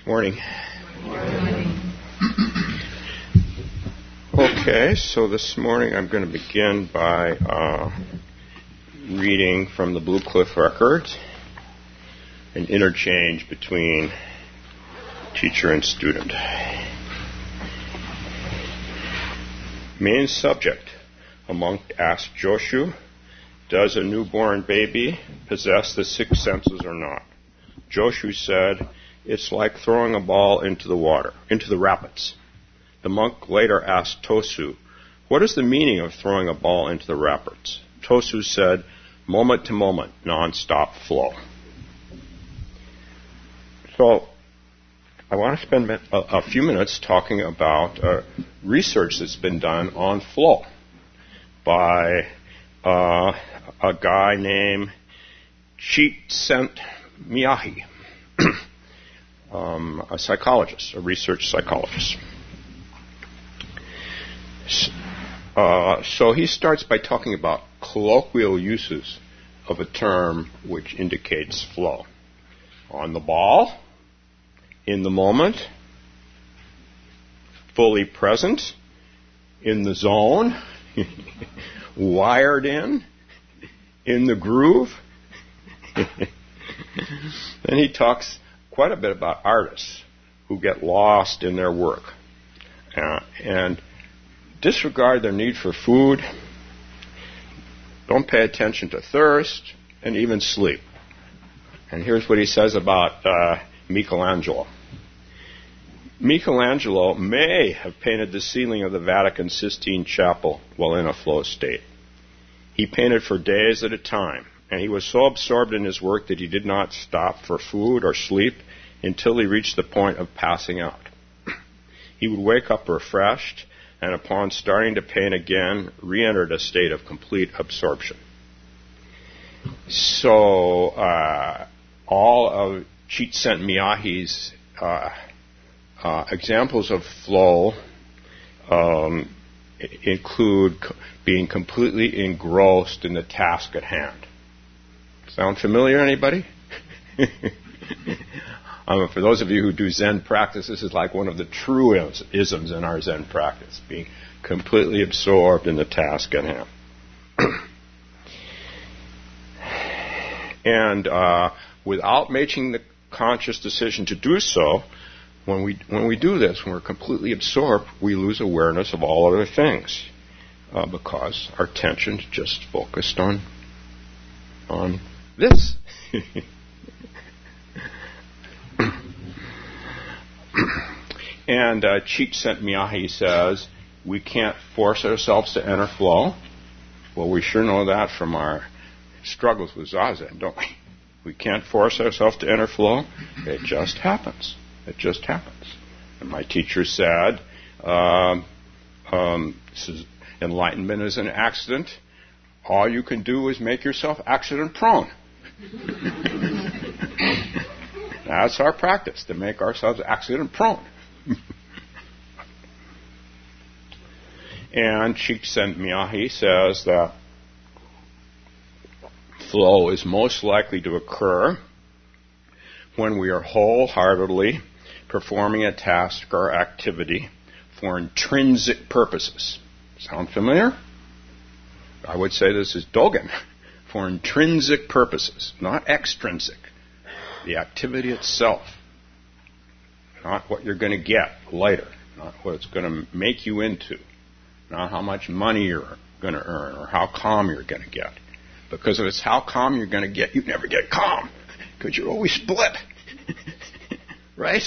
Morning. Okay, so this morning I'm going to begin by reading from the Blue Cliff Records, an interchange between teacher and student. Main subject. A monk asked Joshu, does a newborn baby possess the six senses or not? Joshu said, it's like throwing a ball into the water, into the rapids. The monk later asked Tosu, what is the meaning of throwing a ball into the rapids? Tosu said, moment to moment, non-stop flow. So, I want to spend a few minutes talking about research that's been done on flow by a guy named Csikszentmihalyi. A psychologist, a research psychologist. So he starts by talking about colloquial uses of a term which indicates flow. On the ball, in the moment, fully present, in the zone, wired in the groove. Then he talks quite a bit about artists who get lost in their work and disregard their need for food, don't pay attention to thirst, and even sleep. And here's what he says about Michelangelo. Michelangelo may have painted the ceiling of the Vatican Sistine Chapel while in a flow state. He painted for days at a time, and he was so absorbed in his work that he did not stop for food or sleep until he reached the point of passing out. He would wake up refreshed, and upon starting to paint again, re-entered a state of complete absorption. So, all of Csikszentmihalyi's examples of flow include being completely engrossed in the task at hand. Sound familiar, anybody? For those of you who do Zen practice, this is like one of the true isms in our Zen practice, being completely absorbed in the task at hand. And without making the conscious decision to do so, when we do this, when we're completely absorbed, we lose awareness of all other things because our attention's just focused on this. And Csikszentmihalyi says, we can't force ourselves to enter flow. Well, we sure know that from our struggles with Zazen, don't we? We can't force ourselves to enter flow. It just happens. It just happens. And my teacher said, enlightenment is an accident. All you can do is make yourself accident prone. That's our practice, to make ourselves accident prone. And Csikszentmihalyi says that flow is most likely to occur when we are wholeheartedly performing a task or activity for intrinsic purposes. Sound familiar? I would say this is Dogen. For intrinsic purposes, not extrinsic. The activity itself. Not what you're going to get later. Not what it's going to make you into. Not how much money you're going to earn or how calm you're going to get. Because if it's how calm you're going to get, you never get calm. Because you're always split. Right?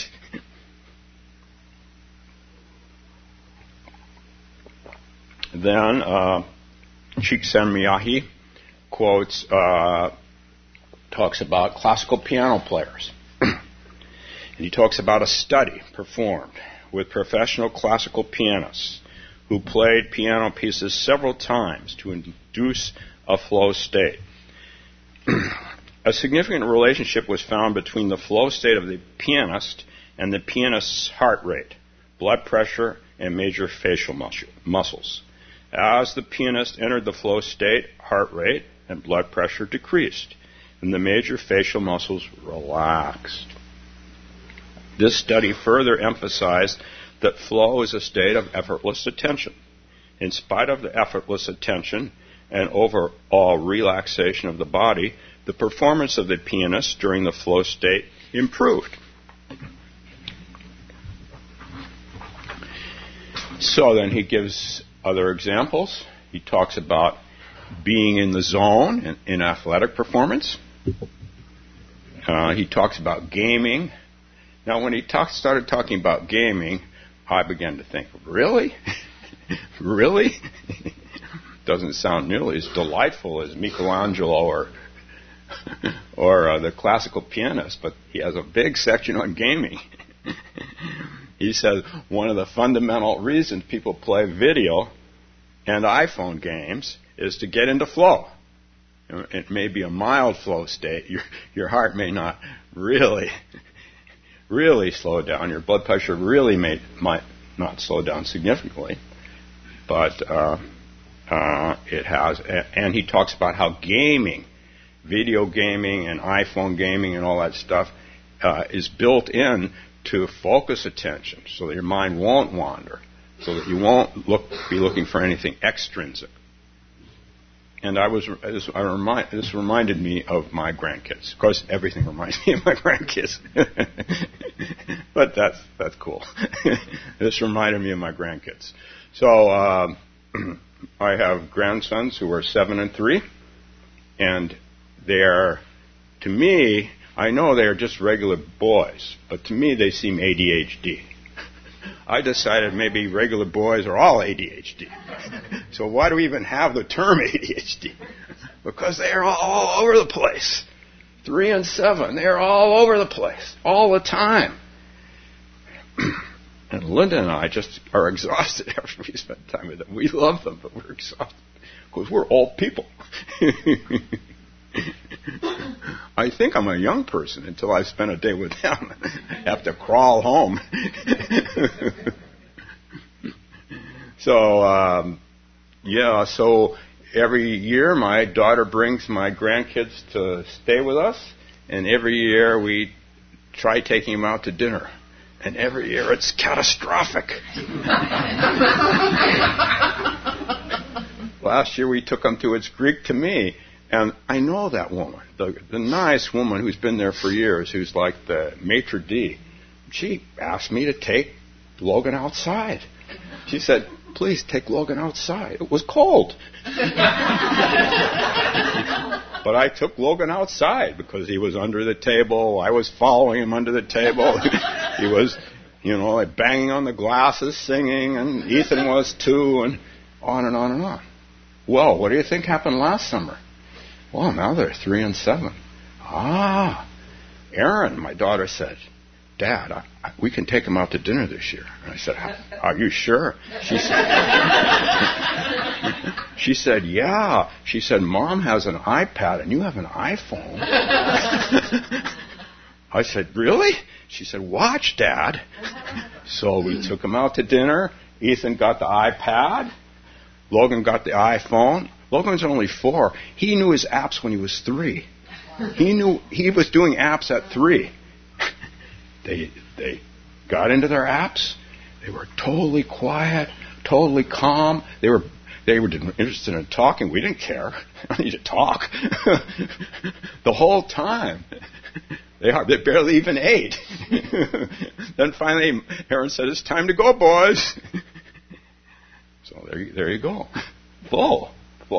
Then Csikszentmihalyi quotes, talks about classical piano players. And he talks about a study performed with professional classical pianists who played piano pieces several times to induce a flow state. A significant relationship was found between the flow state of the pianist and the pianist's heart rate, blood pressure, and major facial muscles. As the pianist entered the flow state, heart rate and blood pressure decreased, and the major facial muscles relaxed. This study further emphasized that flow is a state of effortless attention. In spite of the effortless attention and overall relaxation of the body, the performance of the pianist during the flow state improved. So then he gives other examples. He talks about being in the zone in athletic performance. He talks about gaming. Now, when he started talking about gaming, I began to think, really? Really? Doesn't sound nearly as delightful as Michelangelo or the classical pianist, but he has a big section on gaming. He says one of the fundamental reasons people play video and iPhone games is to get into flow. It may be a mild flow state. Your heart may not really slow down. Your blood pressure really might not slow down significantly, but it has. And he talks about how gaming, video gaming and iPhone gaming and all that stuff is built in to focus attention so that your mind won't wander, so that you won't be looking for anything extrinsic. And this reminded me of my grandkids. Of course, everything reminds me of my grandkids. But that's cool. This reminded me of my grandkids. So I have grandsons who are 7 and 3, and they're, to me, I know they're just regular boys, but to me they seem ADHD. I decided maybe regular boys are all ADHD. So why do we even have the term ADHD? Because they're all over the place. 3 and 7, they're all over the place, all the time. And Linda and I just are exhausted after we spend time with them. We love them, but we're exhausted because we're old people. I think I'm a young person until I spend a day with them. I have to crawl home. So every year my daughter brings my grandkids to stay with us, and every year we try taking them out to dinner. And every year it's catastrophic. Last year we took them to It's Greek to Me. And I know that woman, the nice woman who's been there for years, who's like the maitre d'. She asked me to take Logan outside. She said, please take Logan outside. It was cold. But I took Logan outside because he was under the table. I was following him under the table. He was, like banging on the glasses, singing, and Ethan was too, and on and on and on. Well, what do you think happened last summer? Well, now they're 3 and 7. Erin, my daughter, said, Dad, we can take them out to dinner this year. And I said, are you sure? She said, yeah. She said, Mom has an iPad and you have an iPhone. I said, really? She said, watch, Dad. So we took them out to dinner. Ethan got the iPad. Logan got the iPhone. Logan's only 4. He knew his apps when he was 3. He was doing apps at 3. They got into their apps. They were totally quiet, totally calm. They were interested in talking. We didn't care. I don't need to talk. The whole time. They barely even ate. Then finally, Aaron said, "It's time to go, boys." So there you go. Flow.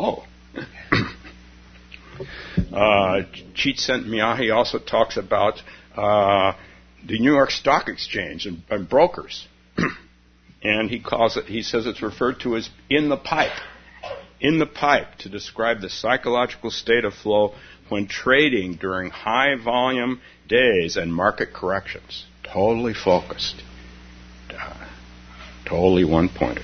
Csikszentmihalyi Miahi also talks about the New York Stock Exchange and brokers. And he says it's referred to as in the pipe to describe the psychological state of flow when trading during high volume days and market corrections. Totally focused. Totally one-pointed.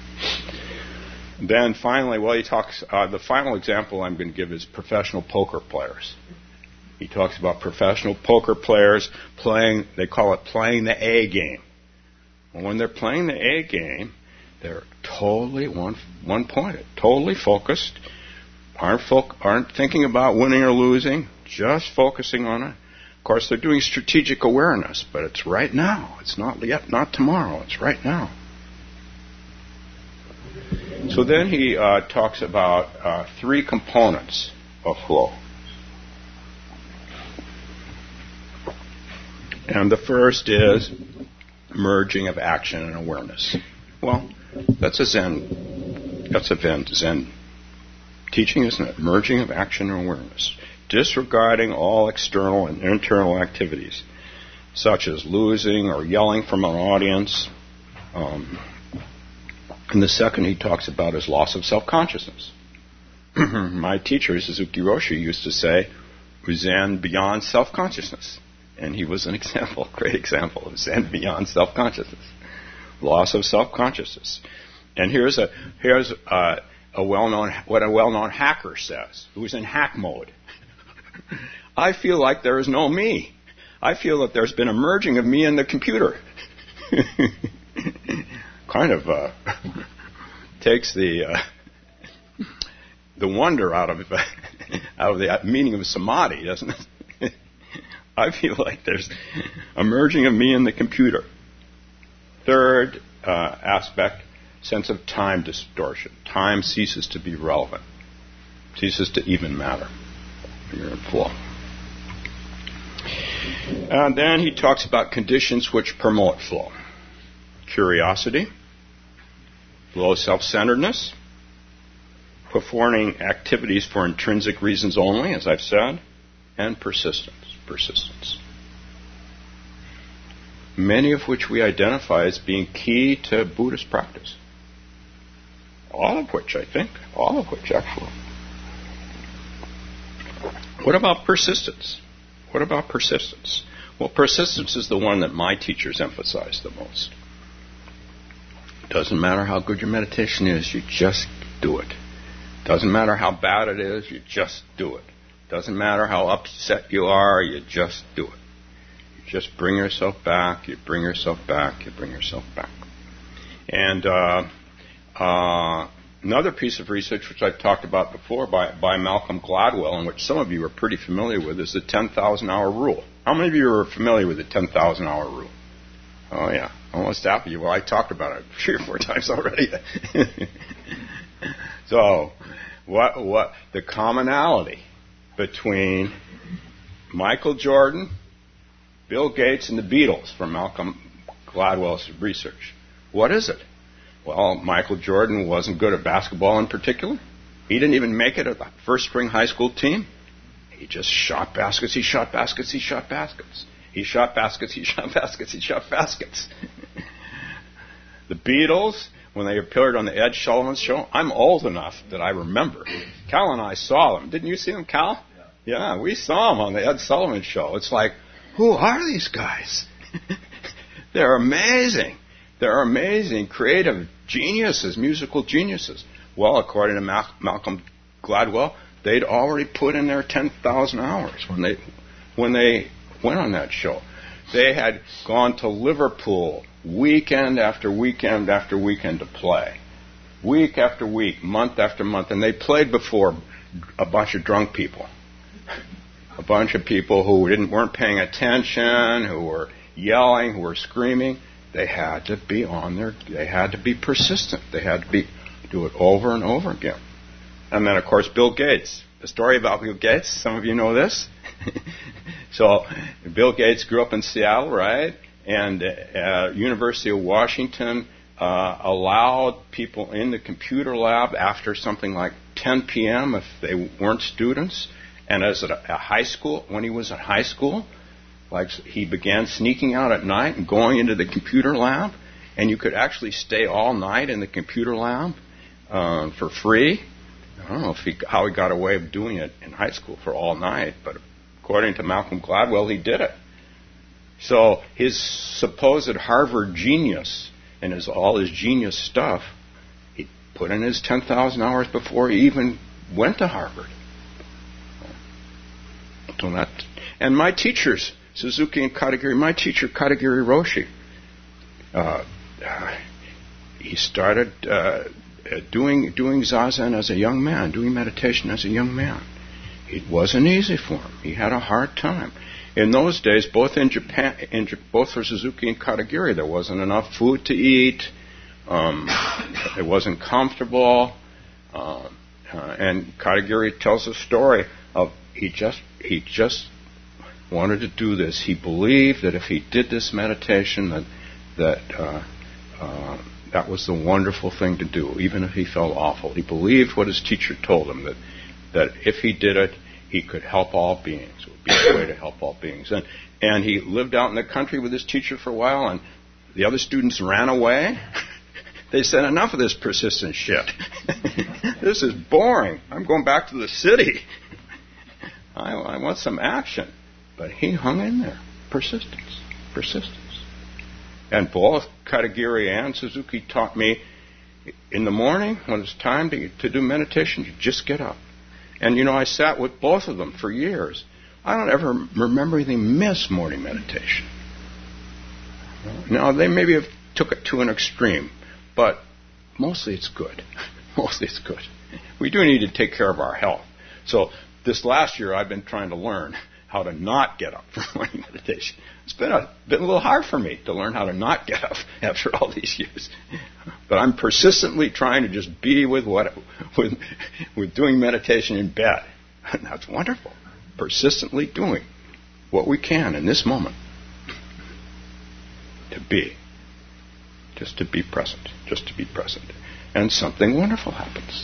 Then finally, he talks, the final example I'm going to give is professional poker players. He talks about professional poker players they call it playing the A game. And when they're playing the A game, they're totally one-pointed, totally focused, aren't thinking about winning or losing, just focusing on a course, they're doing strategic awareness, but it's right now. It's not yet, not tomorrow. It's right now. So then he talks about 3 components of flow. And the first is merging of action and awareness. Well, that's a Zen teaching, isn't it? Merging of action and awareness. Disregarding all external and internal activities, such as losing or yelling from an audience. And the second he talks about is loss of self-consciousness. My teacher, Suzuki Roshi, used to say, Zen beyond self-consciousness. And he was an example, great example of Zen beyond self-consciousness. Loss of self-consciousness. And here's a well-known hacker says, who's in hack mode. I feel like there is no me. I feel that there's been a merging of me and the computer. Kind of takes the wonder out of the meaning of samadhi, doesn't it? I feel like there's a merging of me and the computer. Third aspect, sense of time distortion. Time ceases to be relevant, ceases to even matter when you're in flow. And then he talks about conditions which promote flow. Curiosity, low self-centeredness, performing activities for intrinsic reasons only, as I've said, and persistence. Many of which we identify as being key to Buddhist practice. All of which, actually. What about persistence? Well, persistence is the one that my teachers emphasize the most. Doesn't matter how good your meditation is, you just do it. Doesn't matter how bad it is, you just do it. Doesn't matter how upset you are, you just do it. You just bring yourself back, you bring yourself back. And another piece of research which I've talked about before by Malcolm Gladwell, and which some of you are pretty familiar with, is the 10,000-hour rule. How many of you are familiar with the 10,000-hour rule? Oh, yeah. Almost half of you. Well, I talked about it 3 or 4 times already. So, what the commonality between Michael Jordan, Bill Gates, and the Beatles from Malcolm Gladwell's research? What is it? Well, Michael Jordan wasn't good at basketball in particular. He didn't even make it at the first-string high school team. He just shot baskets. He shot baskets. The Beatles, when they appeared on the Ed Sullivan Show, I'm old enough that I remember. Cal and I saw them. Didn't you see them, Cal? Yeah, we saw them on the Ed Sullivan Show. It's like, who are these guys? They're amazing. They're amazing, creative geniuses, musical geniuses. Well, according to Malcolm Gladwell, they'd already put in their 10,000 hours when they went on that show. They had gone to Liverpool weekend after weekend after weekend to play. Week after week, month after month. And they played before a bunch of drunk people. A bunch of people who weren't paying attention, who were yelling, who were screaming. They had to be they had to be persistent. They had to do it over and over again. And then, of course, Bill Gates. The story about Bill Gates, some of you know this. So, Bill Gates grew up in Seattle, right? And University of Washington allowed people in the computer lab after something like 10 p.m. if they weren't students. And as at a high school, when he was at high school, like he began sneaking out at night and going into the computer lab, and you could actually stay all night in the computer lab for free. I don't know how he got away with doing it in high school for all night, but according to Malcolm Gladwell, he did it. So his supposed Harvard genius and all his genius stuff, he put in his 10,000 hours before he even went to Harvard. And my teachers, Suzuki and Katagiri, my teacher, Katagiri Roshi, he started doing zazen as a young man, doing meditation as a young man. It wasn't easy for him. He had a hard time. in those days, both in Japan, both for Suzuki and Katagiri, there wasn't enough food to eat. It wasn't comfortable. And Katagiri tells a story of he just wanted to do this. He believed that if he did this meditation, that was the wonderful thing to do, even if he felt awful. He believed what his teacher told him, that if he did it, he could help all beings. It would be a way to help all beings. And he lived out in the country with his teacher for a while, and the other students ran away. They said, enough of this persistent shit. This is boring. I'm going back to the city. I want some action. But he hung in there. Persistence. And both Katagiri and Suzuki taught me, in the morning, when it's time to do meditation, you just get up. And, I sat with both of them for years. I don't ever remember anything miss morning meditation. Now, they maybe have took it to an extreme, but mostly it's good. We do need to take care of our health. So this last year, I've been trying to learn how to not get up for morning meditation. It's been a little hard for me to learn how to not get up after all these years. But I'm persistently trying to just be with doing meditation in bed. And that's wonderful. Persistently doing what we can in this moment. Just to be present. And something wonderful happens.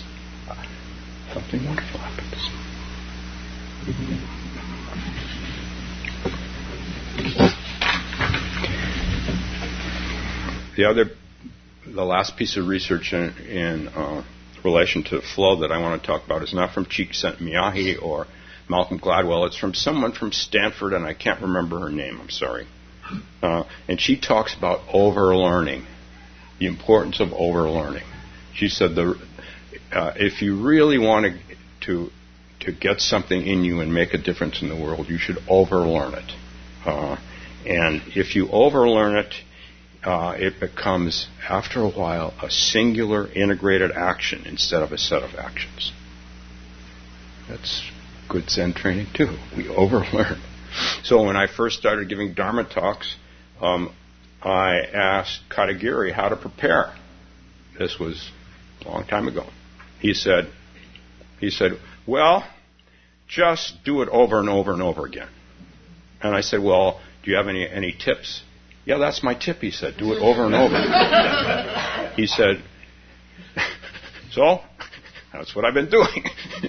The last piece of research in relation to flow that I want to talk about is not from Csikszentmihalyi or Malcolm Gladwell. It's from someone from Stanford, and I can't remember her name. I'm sorry. And she talks about overlearning, the importance of overlearning. She said if you really want to get something in you and make a difference in the world, you should overlearn it. And if you overlearn it, it becomes, after a while, a singular integrated action instead of a set of actions. That's good Zen training too. We overlearn. So when I first started giving Dharma talks, I asked Katagiri how to prepare. This was a long time ago. He said, well, just do it over and over and over again. And I said, well, do you have any tips? Yeah, that's my tip, he said. Do it over and over. He said, so, that's what I've been doing.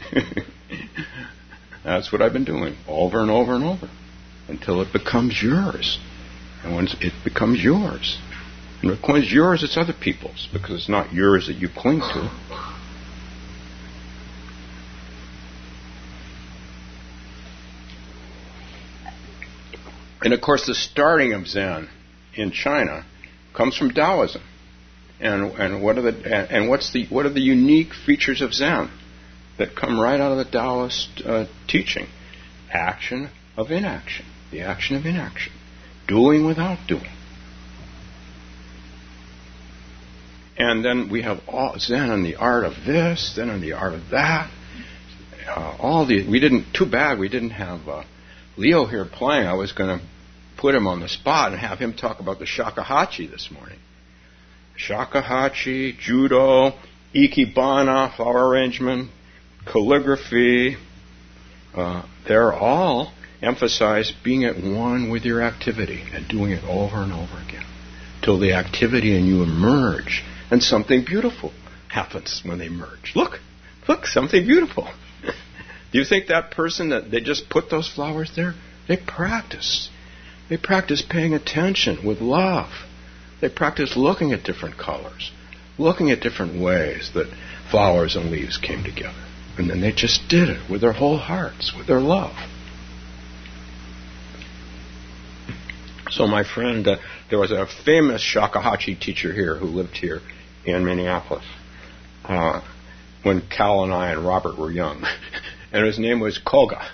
That's what I've been doing, over and over and over, until it becomes yours. And once it becomes yours, and when it becomes yours, it's other people's, because it's not yours that you cling to. And of course, the starting of Zen in China comes from Taoism. And what are the unique features of Zen that come right out of the Taoist teaching? Action of inaction, the action of inaction, doing without doing. And then we have Zen and the art of this, Zen and the art of that. Too bad we didn't have Leo here playing. I was going to put him on the spot and have him talk about the shakuhachi this morning. Shakuhachi, judo, ikebana, flower arrangement, calligraphy, they're all emphasize being at one with your activity and doing it over and over again till the activity and you emerge, and something beautiful happens when they merge. Look, something beautiful. Do you think that person that they just put those flowers there, they practice paying attention with love. They practice looking at different colors, looking at different ways that flowers and leaves came together. And then they just did it with their whole hearts, with their love. So my friend, there was a famous shakuhachi teacher here who lived here in Minneapolis when Cal and I and Robert were young. And his name was Koga.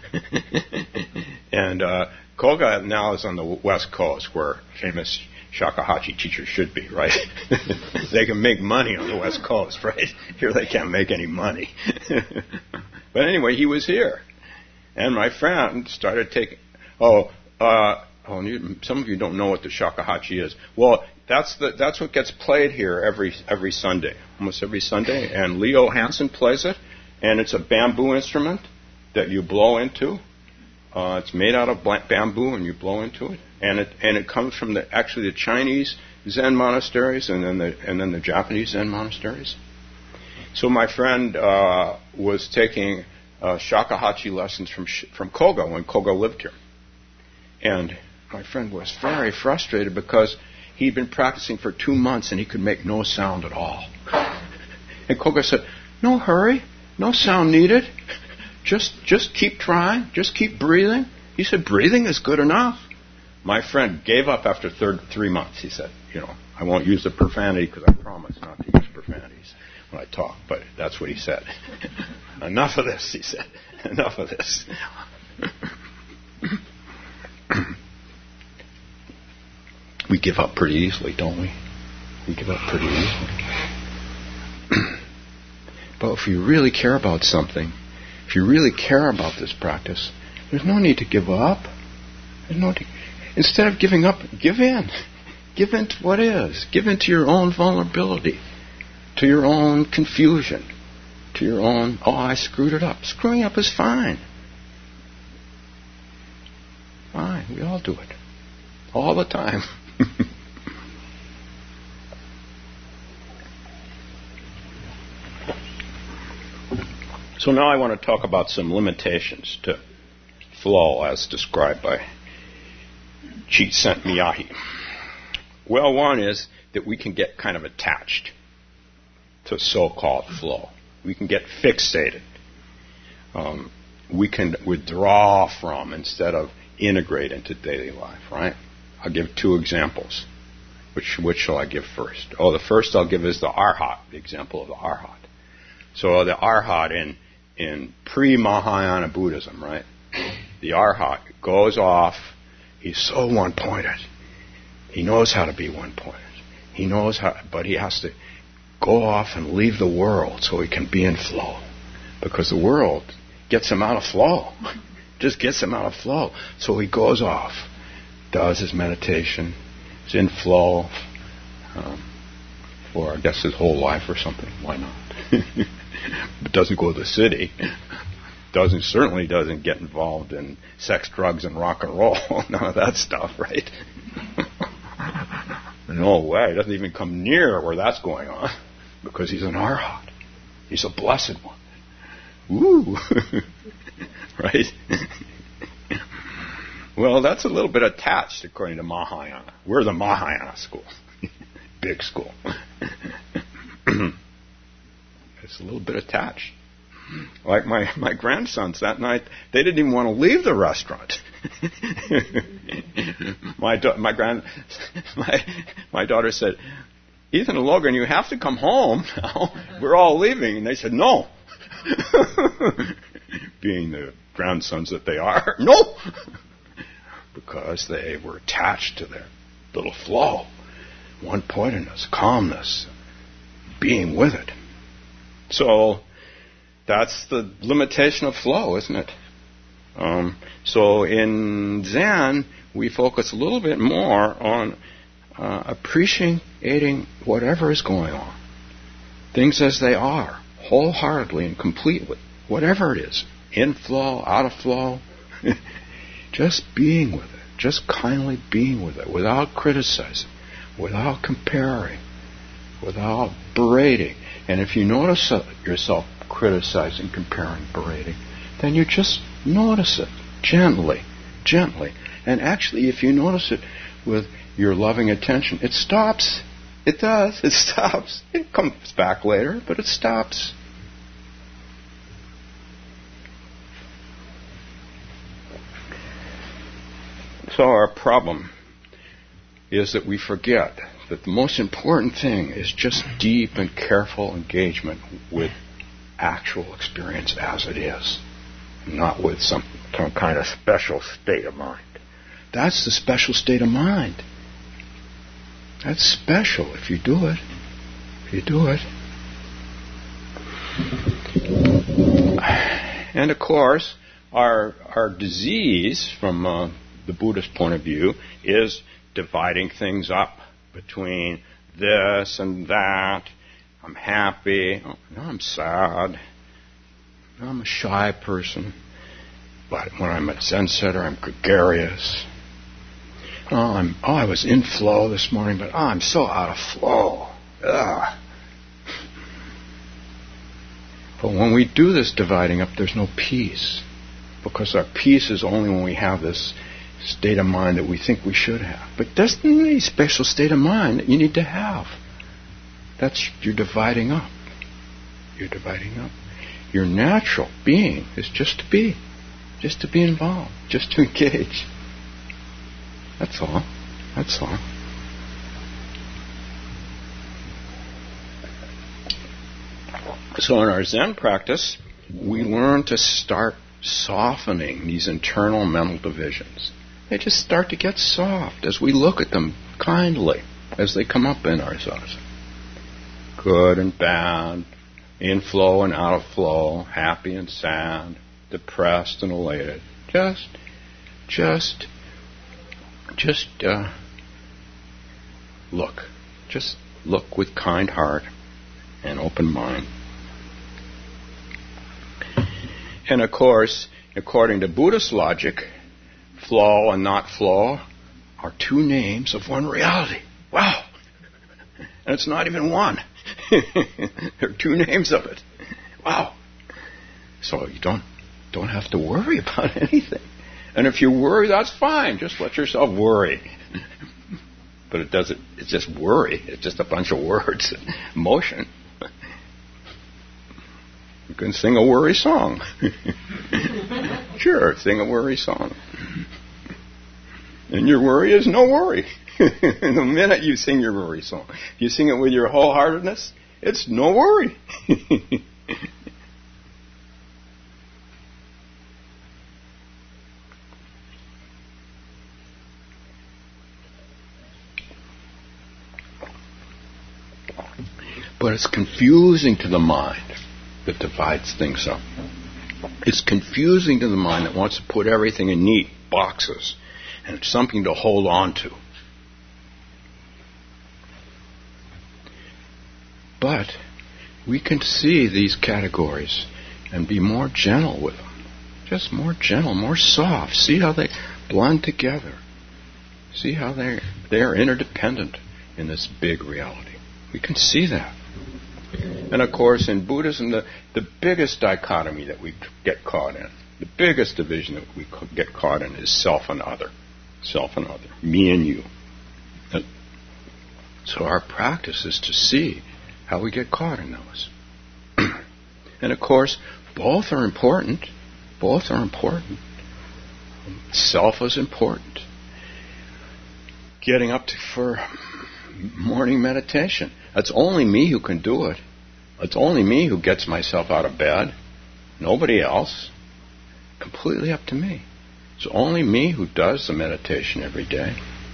And Koga now is on the West Coast, where famous shakuhachi teachers should be, right? They can make money on the West Coast, right? Here they can't make any money. But anyway, he was here. And my friend started Some of you don't know what the shakuhachi is. Well, that's what gets played here every Sunday, almost every Sunday. And Leo Hansen plays it, and it's a bamboo instrument that you blow into. It's made out of bamboo, and you blow into it, and it comes from the Chinese Zen monasteries, and then the Japanese Zen monasteries. So my friend was taking shakuhachi lessons from Koga when Koga lived here, and my friend was very frustrated because he'd been practicing for 2 months and he could make no sound at all. And Koga said, "No hurry, no sound needed. Just keep trying. Just keep breathing." He said, "Breathing is good enough." My friend gave up after 3 months. He said, "I won't use the profanity because I promise not to use profanities when I talk." But that's what he said. "Enough of this," he said. "Enough of this." We give up pretty easily, don't we? We give up pretty easily. But if you really care about something, if you really care about this practice, there's no need to give up. Instead of giving up, give in. Give in to what is. Give in to your own vulnerability, to your own confusion, to your own, I screwed it up. Screwing up is fine. Fine, we all do it. All the time. So now I want to talk about some limitations to flow as described by Csikszentmihalyi. Well, one is that we can get kind of attached to so-called flow. We can get fixated. We can withdraw from instead of integrate into daily life, right? I'll give 2 examples. Which shall I give first? The first I'll give is the Arhat, the example of the Arhat. So the Arhat in pre-Mahayana Buddhism, right? The Arhat goes off. He's so one-pointed. He knows how to be one-pointed. He knows how, but he has to go off and leave the world so he can be in flow. Because the world gets him out of flow. Just gets him out of flow. So he goes off, does his meditation, is in flow for, I guess, his whole life or something. Why not? But doesn't go to the city. Certainly doesn't get involved in sex, drugs, and rock and roll. None of that stuff, right? No way. He doesn't even come near where that's going on because he's an Arhat. He's a blessed one. Woo! Right? Well, that's a little bit attached according to Mahayana. We're the Mahayana school. Big school. It's a little bit attached. Like my grandsons that night, they didn't even want to leave the restaurant. My daughter said, "Ethan and Logan, you have to come home now. We're all leaving." And they said, "No." Being the grandsons that they are, no. Because they were attached to their little flow, one-pointedness, calmness, being with it. So that's the limitation of flow, isn't it? So in Zen, we focus a little bit more on appreciating whatever is going on. Things as they are, wholeheartedly and completely. Whatever it is, in flow, out of flow. Just being with it. Just kindly being with it, without criticizing, without comparing, without berating. And if you notice yourself criticizing, comparing, berating, then you just notice it gently. And actually, if you notice it with your loving attention, it stops. It does. It stops. It comes back later, but it stops. So our problem is that we forget that the most important thing is just deep and careful engagement with actual experience as it is, not with some kind of special state of mind. That's the special state of mind. That's special if you do it. If you do it. And of course, our disease from the Buddhist point of view, is dividing things up between this and that. I'm happy. Oh, now I'm sad. Now I'm a shy person. But when I'm at Zen Center, I'm gregarious. I was in flow this morning, but I'm so out of flow. Ugh. But when we do this dividing up, there's no peace. Because our peace is only when we have this state of mind that we think we should have. But that's any special state of mind that you need to have. You're dividing up. You're dividing up. Your natural being is just to be involved, just to engage. That's all. That's all. So in our Zen practice, we learn to start softening these internal mental divisions. They just start to get soft as we look at them kindly as they come up in ourselves. Good and bad, in flow and out of flow, happy and sad, depressed and elated. Just look. Just look with kind heart and open mind. And of course, according to Buddhist logic, flow and not flow are two names of one reality. Wow! And it's not even one. There are two names of it. Wow! So you don't have to worry about anything. And if you worry, that's fine. Just let yourself worry. But it's just worry. It's just a bunch of words. Emotion. You can sing a worry song. Sure, sing a worry song. And your worry is no worry. The minute you sing your worry song, if you sing it with your wholeheartedness, it's no worry. But it's confusing to the mind that divides things up. It's confusing to the mind that wants to put everything in neat boxes and it's something to hold on to. But we can see these categories and be more gentle with them. Just more gentle, more soft. See how they blend together. See how they're interdependent in this big reality. We can see that. And of course, in Buddhism, the biggest dichotomy that we get caught in, the biggest division that we get caught in is self and other. Self and other. Me and you. So our practice is to see how we get caught in those. And of course, both are important. Both are important. Self is important. Getting up for morning meditation. It's only me who can do it. It's only me who gets myself out of bed. Nobody else. Completely up to me. It's only me who does the meditation every day.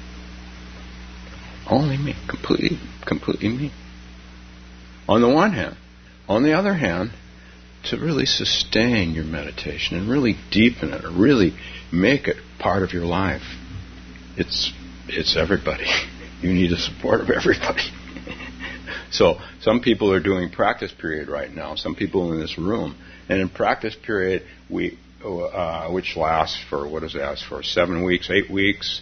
Only me. Completely me. On the one hand. On the other hand, to really sustain your meditation and really deepen it or really make it part of your life, it's everybody. You need the support of everybody. So some people are doing practice period right now. Some people in this room, and in practice period, which lasts for 7 weeks, 8 weeks.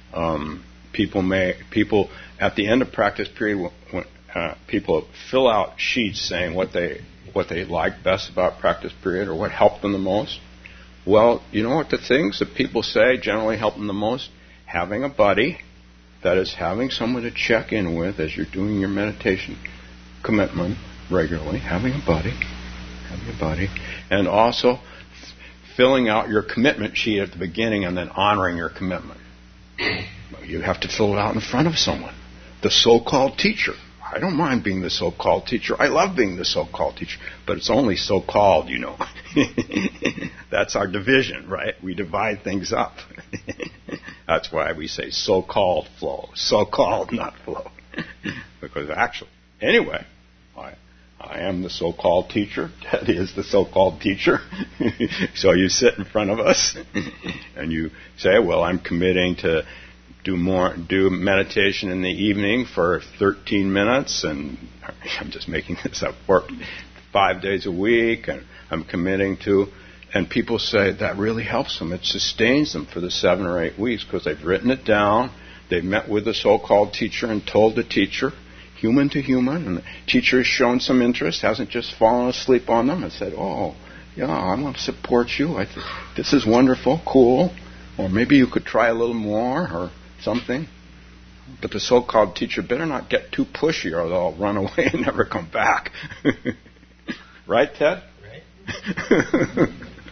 People at the end of practice period, when people fill out sheets saying what they like best about practice period or what helped them the most. Well, you know what the things that people say generally help them the most? Having a buddy. That is, having someone to check in with as you're doing your meditation commitment regularly. Having a buddy. And also filling out your commitment sheet at the beginning and then honoring your commitment. You have to fill it out in front of someone. The so-called teacher. I don't mind being the so-called teacher. I love being the so-called teacher. But it's only so-called, you know. That's our division, right? We divide things up. That's why we say so-called flow. So-called, not flow. Because actually, anyway, I am the so-called teacher. Ted is the so-called teacher. So you sit in front of us and you say, well, I'm committing to do meditation in the evening for 13 minutes, and I'm just making this up, work 5 days a week, and I'm committing to, and people say that really helps them. It sustains them for the 7 or 8 weeks because they've written it down, they've met with the so-called teacher and told the teacher, human to human, and the teacher has shown some interest, hasn't just fallen asleep on them and said, oh, yeah, I want to support you. I think this is wonderful, cool, or maybe you could try a little more, or something. But the so-called teacher better not get too pushy or they'll run away and never come back. Right, Ted? Right.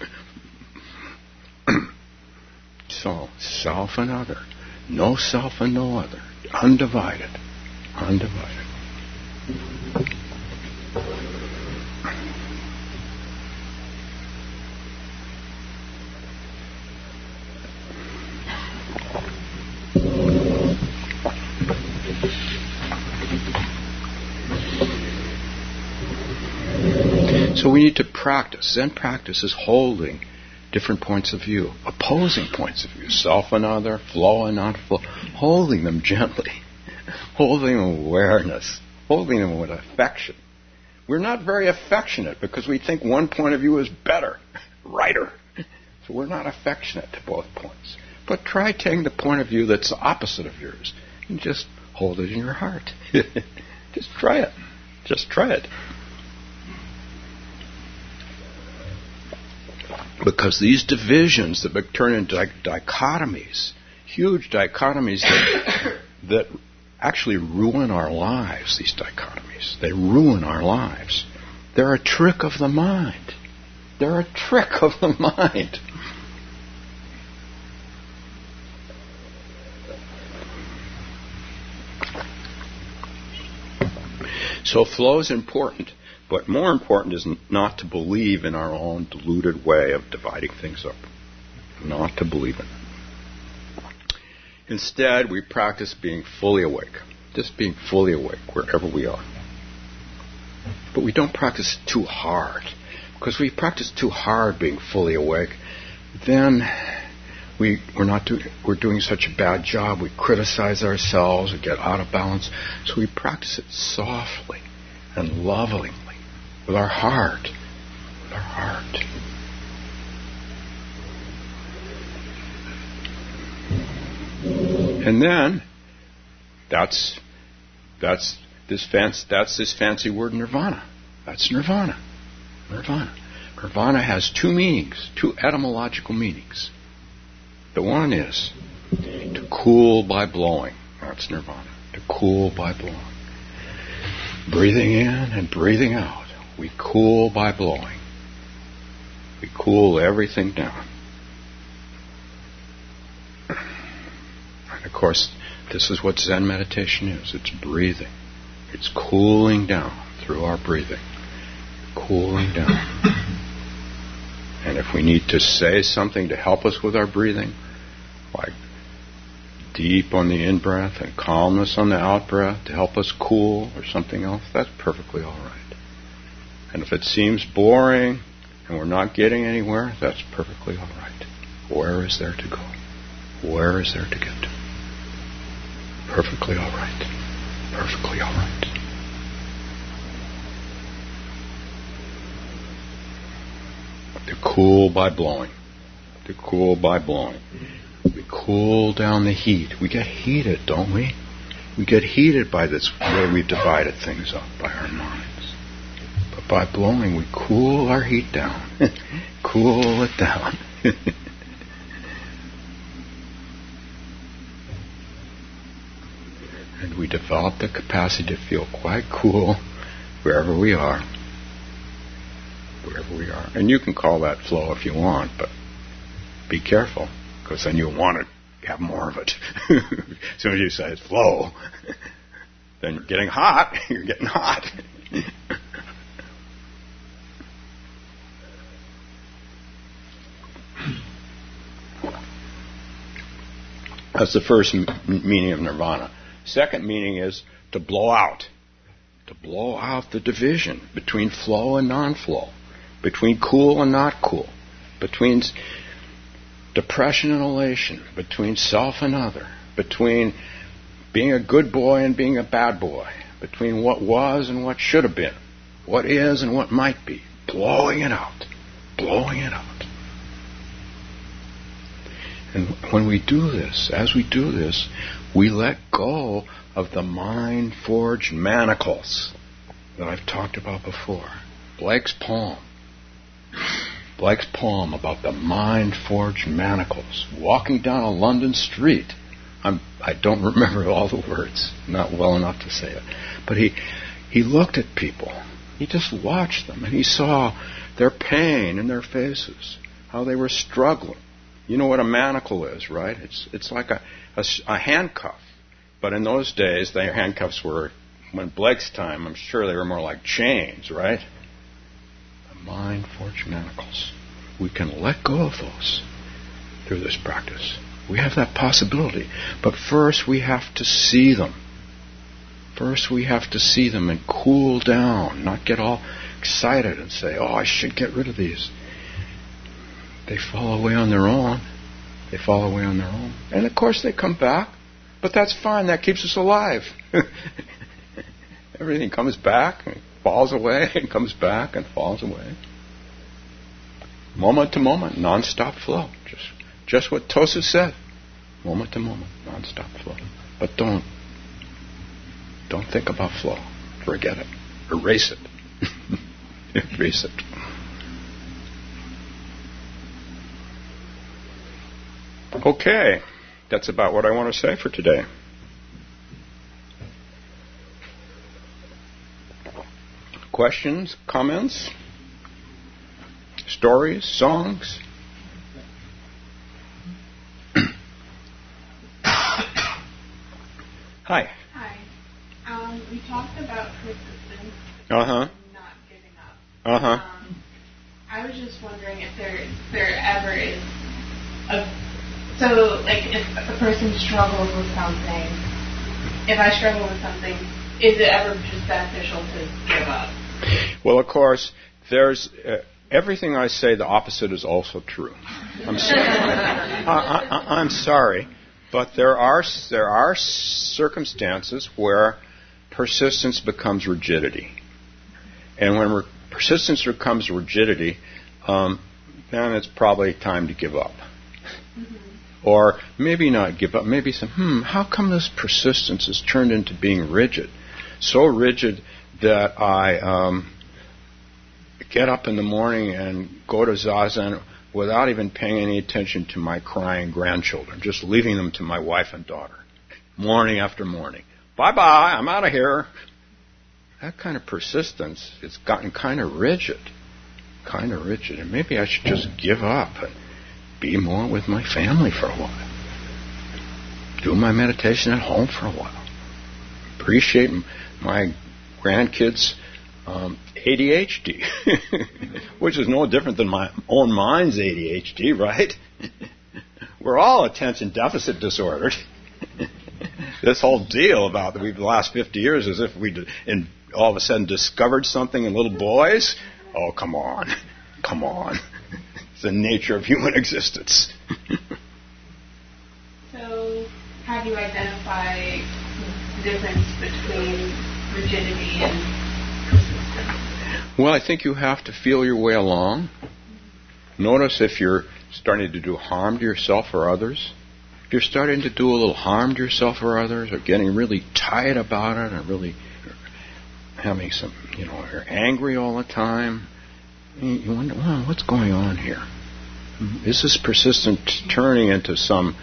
So, self and other. No self and no other. Undivided. Undivided. So we need to practice. Zen practice is holding different points of view, opposing points of view, self and other, flow and non-flow, holding them gently, holding them with awareness, holding them with affection. We're not very affectionate because we think one point of view is better, righter. So we're not affectionate to both points. But try taking the point of view that's the opposite of yours and just hold it in your heart. Just try it. Just try it. Because these divisions that turn into dichotomies, huge dichotomies that actually ruin our lives, these dichotomies. They ruin our lives. They're a trick of the mind. They're a trick of the mind. So flow is important. But more important is not to believe in our own deluded way of dividing things up. Not to believe in it. Instead, we practice being fully awake. Just being fully awake wherever we are. But we don't practice too hard. Because we practice too hard being fully awake, then we're doing such a bad job. We criticize ourselves, we get out of balance. So we practice it softly and lovingly. With our heart. With our heart. And then, that's this fancy word nirvana. That's nirvana. Nirvana. Nirvana has 2 meanings, 2 etymological meanings. The one is to cool by blowing. That's nirvana. To cool by blowing. Breathing in and breathing out. We cool by blowing. We cool everything down. And of course, this is what Zen meditation is. It's breathing. It's cooling down through our breathing. Cooling down. And if we need to say something to help us with our breathing, like deep on the in-breath and calmness on the out-breath to help us cool or something else, that's perfectly all right. And if it seems boring and we're not getting anywhere, that's perfectly all right. Where is there to go? Where is there to get to? Perfectly all right. Perfectly all right. To cool by blowing. To cool by blowing. We cool down the heat. We get heated, don't we? We get heated by this way we've divided things up by our minds. But by blowing, we cool our heat down. Cool it down. And we develop the capacity to feel quite cool wherever we are. Wherever we are. And you can call that flow if you want, but be careful, because then you'll want to have more of it. As soon as you say it's flow, then you're getting hot. You're getting hot. That's the first meaning of nirvana. Second meaning is to blow out. to blow out the division between flow and non-flow, between cool and not cool, between depression and elation, between self and other, between being a good boy and being a bad boy, between what was and what should have been, what is and what might be, blowing it out, blowing it out. And when we do this, as we do this, we let go of the mind-forged manacles that I've talked about before. Blake's poem about the mind-forged manacles. Walking down a London street. I don't remember all the words, not well enough to say it. But he looked at people. He just watched them, and he saw their pain in their faces, how they were struggling. You know what a manacle is, right? It's like a handcuff. But in those days, the handcuffs were, when Blake's time, I'm sure they were more like chains, right? The mind-forged manacles. We can let go of those through this practice. We have that possibility. But first we have to see them. First we have to see them and cool down, not get all excited and say, oh, I should get rid of these. They fall away on their own. They fall away on their own. And of course they come back. But that's fine. That keeps us alive. Everything comes back and falls away and comes back and falls away. Moment to moment, non-stop flow. Just what Tosa said. Moment to moment, non-stop flow. But don't think about flow. Forget it. Erase it. Erase it. Okay. That's about what I want to say for today. Questions? Comments? Stories? Songs? Hi. Hi. We talked about persistence. Uh-huh. And not giving up. Uh-huh. I was just wondering if there ever is so, like, if a person struggles with something, if I struggle with something, is it ever just beneficial to give up? Well, of course, there's everything I say, the opposite is also true. I'm sorry. I'm sorry, but there are circumstances where persistence becomes rigidity. And when persistence becomes rigidity, then it's probably time to give up. Mm-hmm. Or maybe not give up, maybe say, how come this persistence has turned into being rigid? So rigid that I get up in the morning and go to Zazen without even paying any attention to my crying grandchildren, just leaving them to my wife and daughter, morning after morning. Bye-bye, I'm out of here. That kind of persistence, it's gotten kind of rigid. And maybe I should just give up and be more with my family for a while. Do my meditation at home for a while. Appreciate my grandkids' ADHD, which is no different than my own mind's ADHD, right? We're all attention deficit disordered. This whole deal about the last 50 years as if we all of a sudden discovered something in little boys. Oh, come on. It's the nature of human existence. So, how do you identify the difference between rigidity and persistence? Well, I think you have to feel your way along. Notice if you're starting to do harm to yourself or others. If you're starting to do a little harm to yourself or others, or getting really tight about it, and really having some, you're angry all the time, you wonder, what's going on here? Is this persistence turning into some,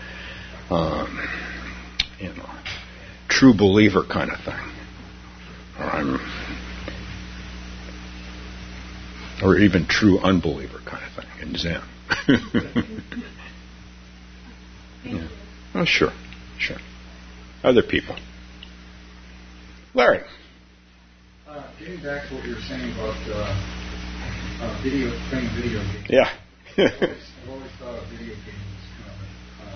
true believer kind of thing? Or even true unbeliever kind of thing in Zen. Yeah. Oh, sure. Other people. Larry. Getting back to what you were saying about playing video games. Yeah. I've always thought of video games as kind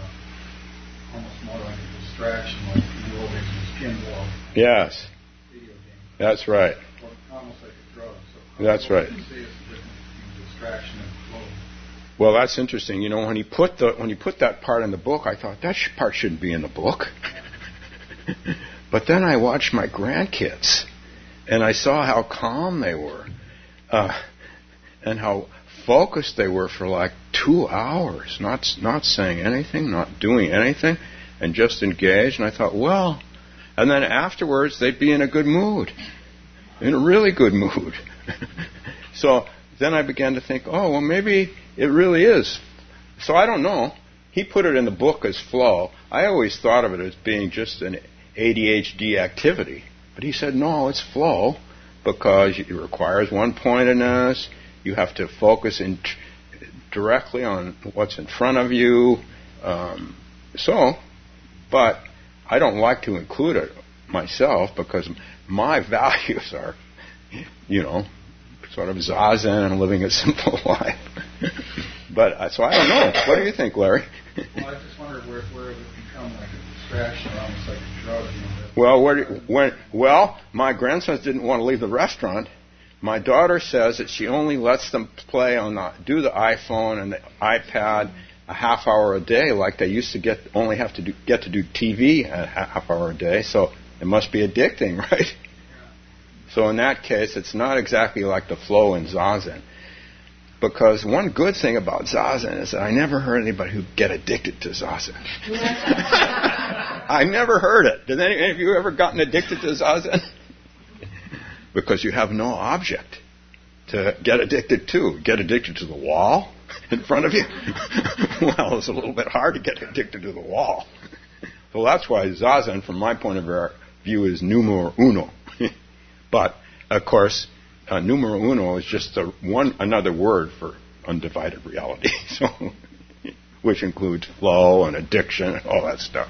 of almost more like a distraction, like the old days was pinball. Yes. Video games. That's right. Almost like a drug. So That's right. Say it's the difference between distraction and flow. Well, that's interesting. You know, when he put that part in the book, I thought that part shouldn't be in the book. But then I watched my grandkids, and I saw how calm they were, and how focused they were for like 2 hours, not saying anything, not doing anything, and just engaged. And I thought, well, and then afterwards they'd be in a good mood, in a really good mood. So then I began to think, oh, well, maybe it really is. So I don't know. He put it in the book as flow. I always thought of it as being just an ADHD activity. But he said, no, it's flow because it requires one-pointedness. You have to focus directly on what's in front of you. But I don't like to include it myself because my values are, sort of zazen and living a simple life. But so I don't know. What do you think, Larry? Well, I just wondered where it would become like a distraction or almost like a drug. Well, my grandsons didn't want to leave the restaurant. My daughter says that she only lets them play do the iPhone and the iPad a half hour a day, like they used to get to do TV a half hour a day. So it must be addicting, right? So in that case, it's not exactly like the flow in Zazen. Because one good thing about Zazen is that I never heard anybody who get addicted to Zazen. I never heard it. Did any of you ever gotten addicted to Zazen? Because you have no object to get addicted to. Get addicted to the wall in front of you? Well, it's a little bit hard to get addicted to the wall. So that's why Zazen, from my point of view, is numero uno. But, of course, numero uno is just another word for undivided reality, so which includes flow and addiction and all that stuff.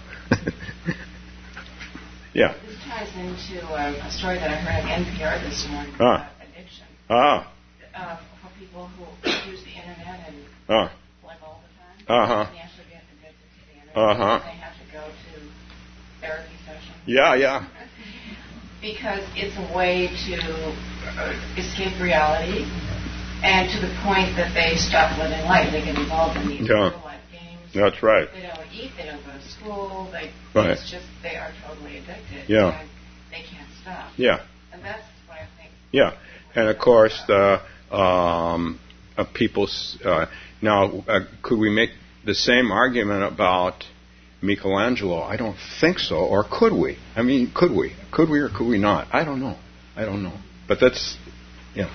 Yeah. This ties into a story that I heard on NPR this morning about addiction. For people who use the internet and like all the time, they actually get addicted to the internet. They have to go to therapy sessions. Yeah. Because it's a way to escape reality, and to the point that they stop living life. They get involved in these real-life games. That's right. They don't eat. They don't go to school. It's just they are totally addicted. Yeah. And they can't stop. Yeah. And that's what I think. Yeah. And, of course, could we make the same argument about Michelangelo? I don't think so. Or could we? I mean, could we? Could we or could we not? I don't know. But that's, yeah.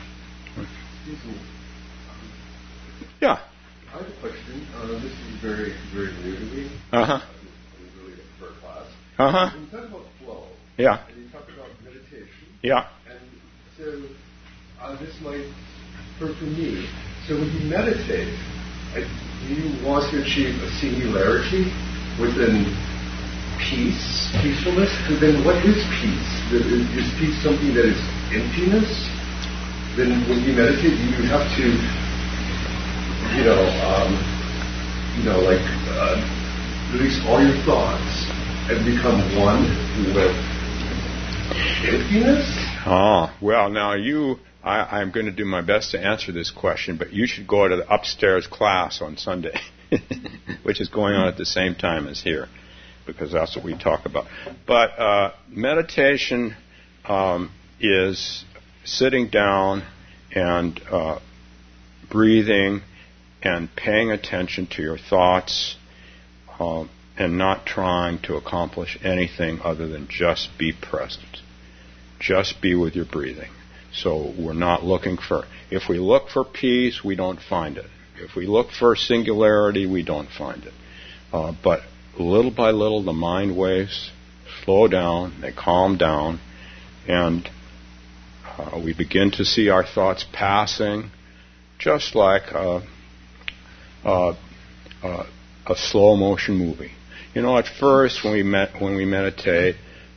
Yeah. I have a question. This is very, very new to me. Uh-huh. I'm really a first class. Uh-huh. When you talk about flow. Yeah. And you talk about meditation. Yeah. And so this might, for me, so when you meditate, do you want to achieve a singularity within peacefulness? And then what is peace? Is peace something that is emptiness? Then when you meditate, you have to, release all your thoughts and become one with emptiness? Oh, well, now I'm going to do my best to answer this question, but you should go to the upstairs class on Sunday, which is going on at the same time as here, because that's what we talk about. But meditation is sitting down and breathing and paying attention to your thoughts and not trying to accomplish anything other than just be present. Just be with your breathing. So we're not looking for... If we look for peace, we don't find it. If we look for singularity, we don't find it. But little by little, the mind waves slow down, they calm down, and we begin to see our thoughts passing, just like a slow motion movie. At first when we meditate,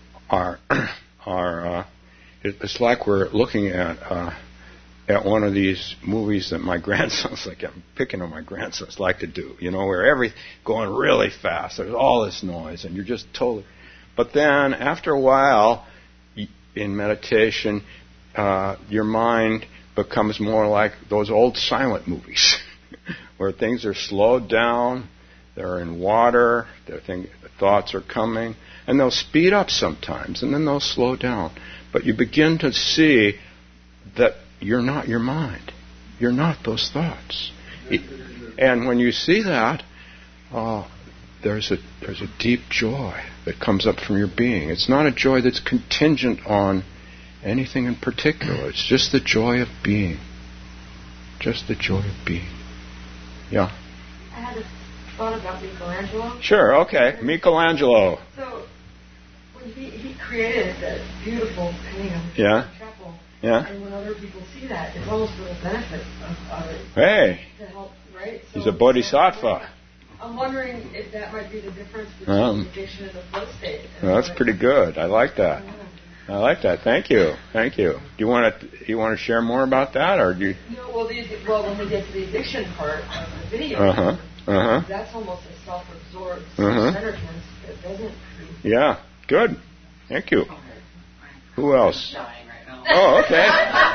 it's like we're looking at one of these movies that my grandsons, like I'm picking on my grandsons, like to do. Where everything going really fast. There's all this noise, and you're just totally. But then after a while, in meditation, your mind becomes more like those old silent movies where things are slowed down, they're in water, the thoughts are coming, and they'll speed up sometimes, and then they'll slow down. But you begin to see that you're not your mind. You're not those thoughts. And when you see that, there's a deep joy that comes up from your being. It's not a joy that's contingent on anything in particular. It's just the joy of being. Just the joy of being. Yeah? I had a thought about Michelangelo. Sure, okay. Michelangelo. So, when he created that beautiful painting of the chapel, and when other people see that, it's almost for the benefit of it. Hey! To help, right? So he's a bodhisattva. I'm wondering if that might be the difference between addiction and the flow state. Well, that's pretty good. I like that. I like that. Thank you. Thank you. Do you want to share more about that, or do you? No. Well, when we get to the addiction part of the video, that's almost a self-absorbed self-centeredness that doesn't. Yeah. Good. Thank you. Who else? Oh, okay.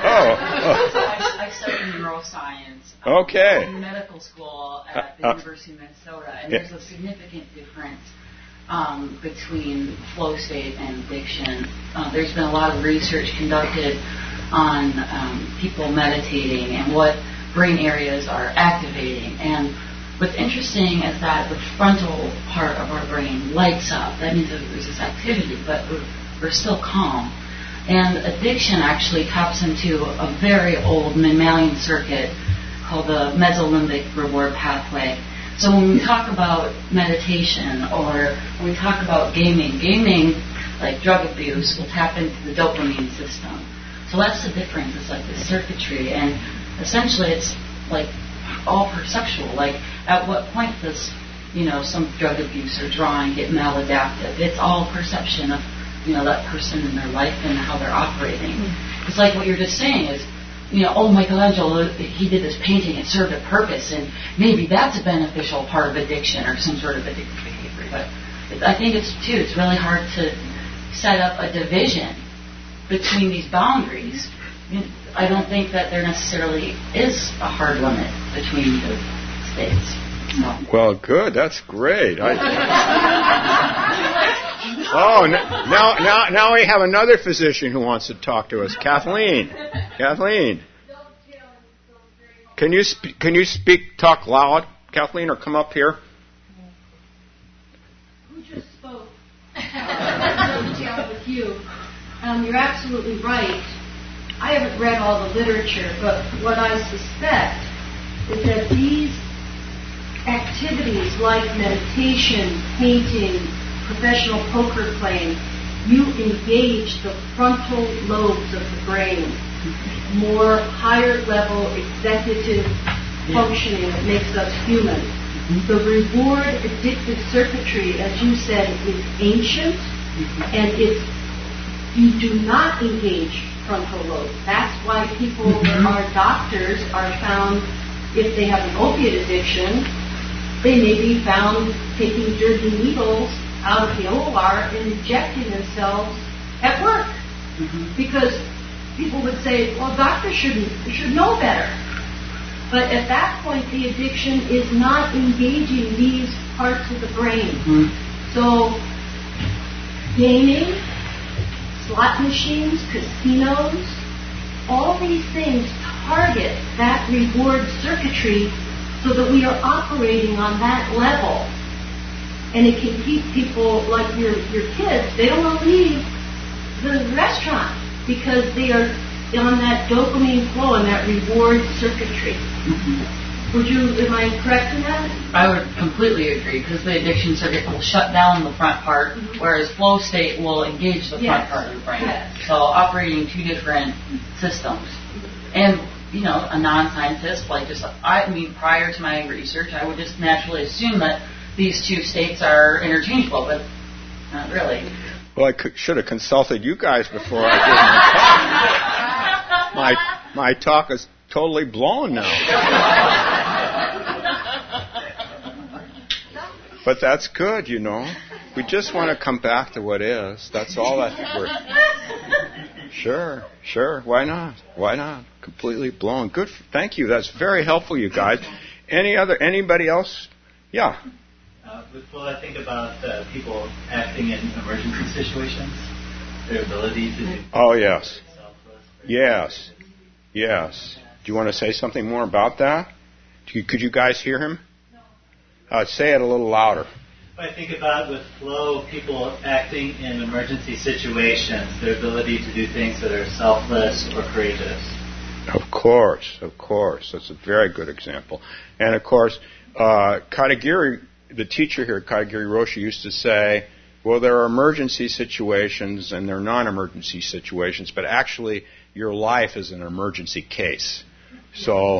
I studied neuroscience. Okay. In medical school at the University of Minnesota, and there's a significant difference between flow state and addiction. There's been a lot of research conducted on people meditating and what brain areas are activating. And what's interesting is that the frontal part of our brain lights up. That means that there's this activity, but we're still calm. And addiction actually taps into a very old mammalian circuit called the mesolimbic reward pathway. So when we talk about meditation or when we talk about gaming, like drug abuse, will tap into the dopamine system. So that's the difference. It's like the circuitry. And essentially it's like all perceptual. Like at what point does, some drug abuse or drawing get maladaptive? It's all perception of that person in their life and how they're operating. It's like what you're just saying is, Michelangelo, he did this painting, it served a purpose, and maybe that's a beneficial part of addiction or some sort of addictive behavior. But I think it's really hard to set up a division between these boundaries. I don't think that there necessarily is a hard limit between the states. So. Well, good. That's great. Now we have another physician who wants to talk to us. Kathleen. Can you talk loud, Kathleen, or come up here? Who just spoke? With you. You're absolutely right. I haven't read all the literature, but what I suspect is that these activities like meditation, painting, professional poker playing, you engage the frontal lobes of the brain, more higher level executive functioning that makes us human. The reward addictive circuitry, as you said, is ancient, and you do not engage frontal lobes. That's why people that are doctors are found, if they have an opiate addiction, they may be found taking dirty needles out of the OR and injecting themselves at work. Because people would say, well, doctors should know better. But at that point, the addiction is not engaging these parts of the brain. So gaming, slot machines, casinos, all these things target that reward circuitry so that we are operating on that level. And it can keep people like your kids, they don't want to leave the restaurant because they are on that dopamine flow and that reward circuitry. Am I correct in that? I would completely agree, because the addiction circuit will shut down the front part, whereas flow state will engage the front part of the brain. So operating two different systems. And, a non-scientist, prior to my research, I would just naturally assume that these two states are interchangeable, but not really. Well, I should have consulted you guys before I did my talk. My talk is totally blown now. But that's good, We just want to come back to what is. That's all that we're... Sure. Why not? Completely blown. Good. Thank you. That's very helpful, you guys. Anybody else? Yeah. Well, I think about people acting in emergency situations, their ability to do. Oh, yes. Yes. Do you want to say something more about that? Could you guys hear him? No. Say it a little louder. I think about with flow, people acting in emergency situations, their ability to do things that are selfless or courageous. Of course. That's a very good example. And of course, Katagiri, the teacher here, Katagiri Roshi, used to say, well, there are emergency situations and there are non-emergency situations, but actually your life is an emergency case. So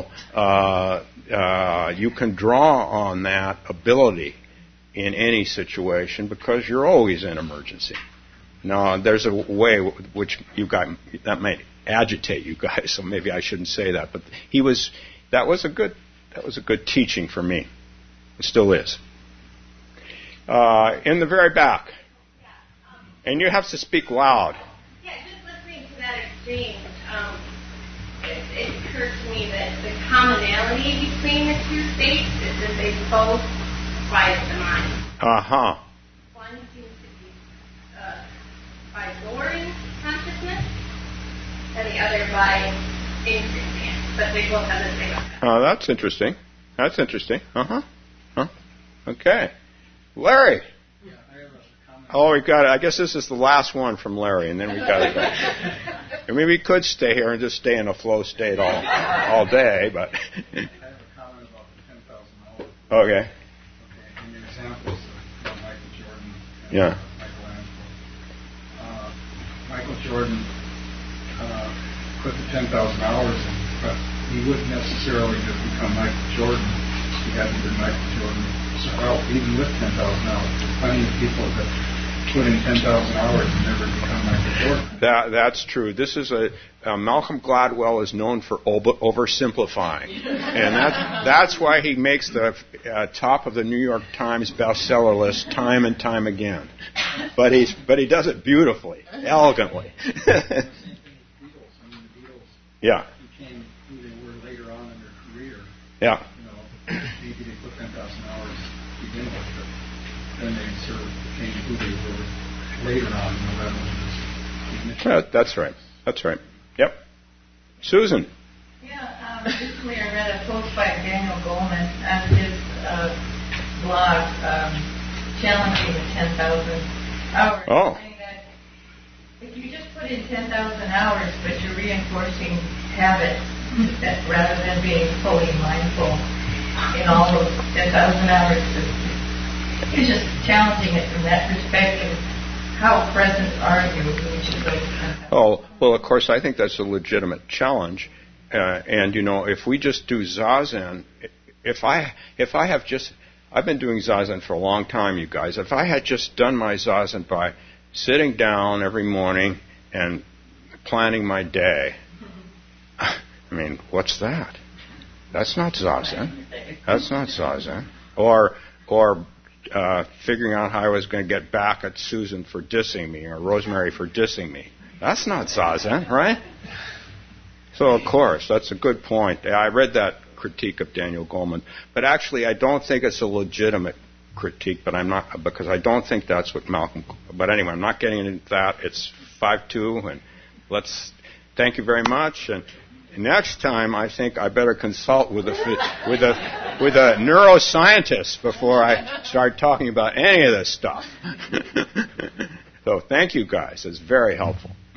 you can draw on that ability in any situation because you're always in emergency. Now, there's a way which that might agitate you guys, so maybe I shouldn't say that. But that was a good teaching for me. It still is. In the very back. And you have to speak loud. Yeah, just listening to that exchange, it occurred to me that the commonality between the two states is that they both quiet the mind. One seems to be by lowering consciousness, and the other by increasing it. But they both have the same effect. Oh, that's interesting. Okay. Larry. Yeah, I have a comment. Oh, we got it. I guess this is the last one from Larry, and then we got to go. I mean, we could stay here and just stay in a flow state all day, but. I have a comment about the 10,000 hours. Okay. And your examples of Michael Jordan and Yeah. Michelangelo. Michael Jordan put the 10,000 hours in, but he wouldn't necessarily have become Michael Jordan if he hadn't been Michael Jordan. So, well, even with 10,000 hours, there's plenty of people that put in 10,000 hours and never become Michael Jordan. That's true. This is Malcolm Gladwell is known for oversimplifying, and that's why he makes the top of the New York Times bestseller list time and time again. But he does it beautifully, elegantly. The Beatles Yeah. became who they were later on in their career. Yeah. Maybe they put 10,000 hours to begin with, but then they sort of became who they were later on in the revolution. That's right. Yep. Susan. Yeah, recently I read a post by Daniel Goleman on his blog challenging the 10,000 hours. Oh. Saying that if you just put in 10,000 hours, but you're reinforcing habits that rather than being fully mindful in all those 10,000 hours, you're just challenging it from that perspective. How present are you in each of those 10,000? Oh, well, of course, I think that's a legitimate challenge. And, if we just do Zazen, I've been doing Zazen for a long time, you guys. If I had just done my Zazen by sitting down every morning and planning my day, I mean, what's that? That's not Zazen. Or figuring out how I was going to get back at Susan for dissing me or Rosemary for dissing me. That's not Zazen, right? So, of course, that's a good point. I read that critique of Daniel Goleman, but actually I don't think it's a legitimate critique, but I'm not, because I don't think that's what Malcolm, but anyway, I'm not getting into that. It's 5-2, and thank you very much, and next time I think I better consult with a neuroscientist before I start talking about any of this stuff. So thank you guys. It's very helpful.